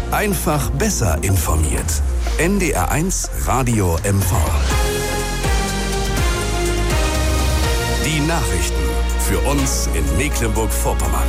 Einfach besser informiert. NDR1 Radio MV. Die Nachrichten für uns in Mecklenburg-Vorpommern.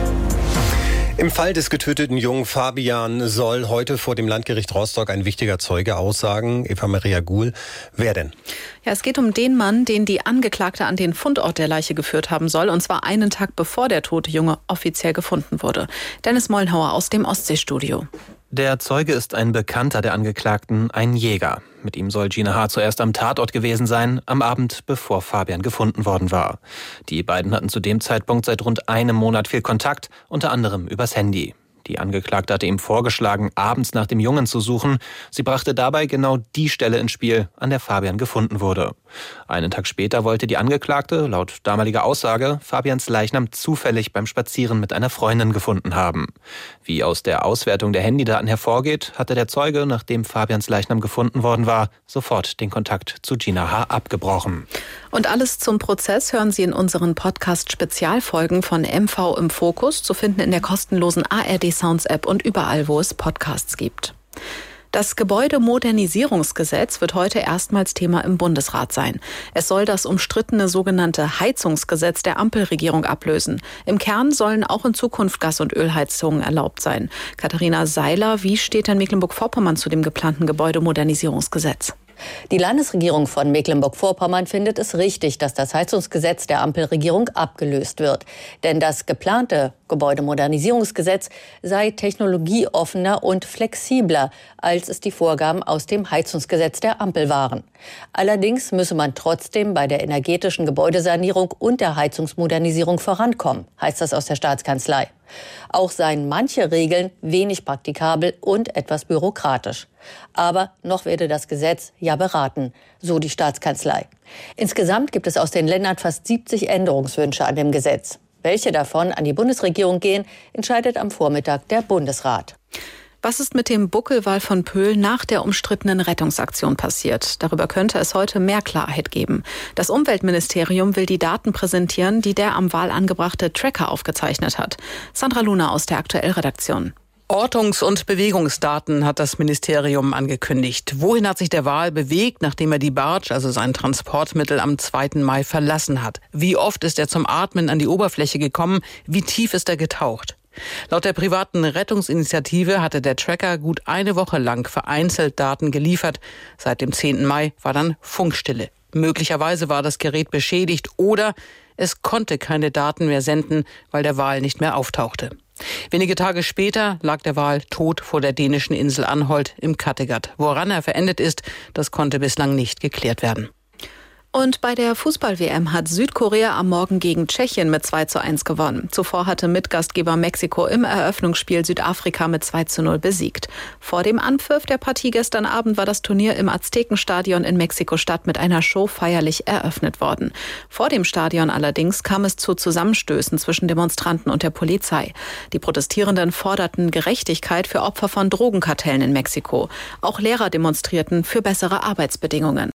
Im Fall des getöteten jungen Fabian soll heute vor dem Landgericht Rostock ein wichtiger Zeuge aussagen. Eva-Maria Guhl. Wer denn? Ja, es geht um den Mann, den die Angeklagte an den Fundort der Leiche geführt haben soll. Und zwar einen Tag bevor der tote Junge offiziell gefunden wurde. Dennis Mollenhauer aus dem Ostseestudio. Der Zeuge ist ein Bekannter der Angeklagten, ein Jäger. Mit ihm soll Gina H. zuerst am Tatort gewesen sein, am Abend, bevor Fabian gefunden worden war. Die beiden hatten zu dem Zeitpunkt seit rund einem Monat viel Kontakt, unter anderem übers Handy. Die Angeklagte hatte ihm vorgeschlagen, abends nach dem Jungen zu suchen. Sie brachte dabei genau die Stelle ins Spiel, an der Fabian gefunden wurde. Einen Tag später wollte die Angeklagte, laut damaliger Aussage, Fabians Leichnam zufällig beim Spazieren mit einer Freundin gefunden haben. Wie aus der Auswertung der Handydaten hervorgeht, hatte der Zeuge, nachdem Fabians Leichnam gefunden worden war, sofort den Kontakt zu Gina H. abgebrochen. Und alles zum Prozess hören Sie in unseren Podcast-Spezialfolgen von MV im Fokus, zu finden in der kostenlosen ARD Sounds App und überall, wo es Podcasts gibt. Das Gebäudemodernisierungsgesetz wird heute erstmals Thema im Bundesrat sein. Es soll das umstrittene sogenannte Heizungsgesetz der Ampelregierung ablösen. Im Kern sollen auch in Zukunft Gas- und Ölheizungen erlaubt sein. Katharina Seiler, wie steht denn Mecklenburg-Vorpommern zu dem geplanten Gebäudemodernisierungsgesetz? Die Landesregierung von Mecklenburg-Vorpommern findet es richtig, dass das Heizungsgesetz der Ampelregierung abgelöst wird. Denn das geplante Gebäudemodernisierungsgesetz sei technologieoffener und flexibler, als es die Vorgaben aus dem Heizungsgesetz der Ampel waren. Allerdings müsse man trotzdem bei der energetischen Gebäudesanierung und der Heizungsmodernisierung vorankommen, heißt das aus der Staatskanzlei. Auch seien manche Regeln wenig praktikabel und etwas bürokratisch. Aber noch werde das Gesetz ja beraten, so die Staatskanzlei. Insgesamt gibt es aus den Ländern fast 70 Änderungswünsche an dem Gesetz. Welche davon an die Bundesregierung gehen, entscheidet am Vormittag der Bundesrat. Was ist mit dem Buckelwal von Pöhl nach der umstrittenen Rettungsaktion passiert? Darüber könnte es heute mehr Klarheit geben. Das Umweltministerium will die Daten präsentieren, die der am Wal angebrachte Tracker aufgezeichnet hat. Sandra Luna aus der Aktuell-Redaktion. Ortungs- und Bewegungsdaten hat das Ministerium angekündigt. Wohin hat sich der Wal bewegt, nachdem er die Barge, also sein Transportmittel, am 2. Mai verlassen hat? Wie oft ist er zum Atmen an die Oberfläche gekommen? Wie tief ist er getaucht? Laut der privaten Rettungsinitiative hatte der Tracker gut eine Woche lang vereinzelt Daten geliefert. Seit dem 10. Mai war dann Funkstille. Möglicherweise war das Gerät beschädigt oder es konnte keine Daten mehr senden, weil der Wal nicht mehr auftauchte. Wenige Tage später lag der Wal tot vor der dänischen Insel Anholt im Kattegat. Woran er verendet ist, das konnte bislang nicht geklärt werden. Und bei der Fußball-WM hat Südkorea am Morgen gegen Tschechien mit 2:1 gewonnen. Zuvor hatte Mitgastgeber Mexiko im Eröffnungsspiel Südafrika mit 2:0 besiegt. Vor dem Anpfiff der Partie gestern Abend war das Turnier im Aztekenstadion in Mexiko-Stadt mit einer Show feierlich eröffnet worden. Vor dem Stadion allerdings kam es zu Zusammenstößen zwischen Demonstranten und der Polizei. Die Protestierenden forderten Gerechtigkeit für Opfer von Drogenkartellen in Mexiko. Auch Lehrer demonstrierten für bessere Arbeitsbedingungen.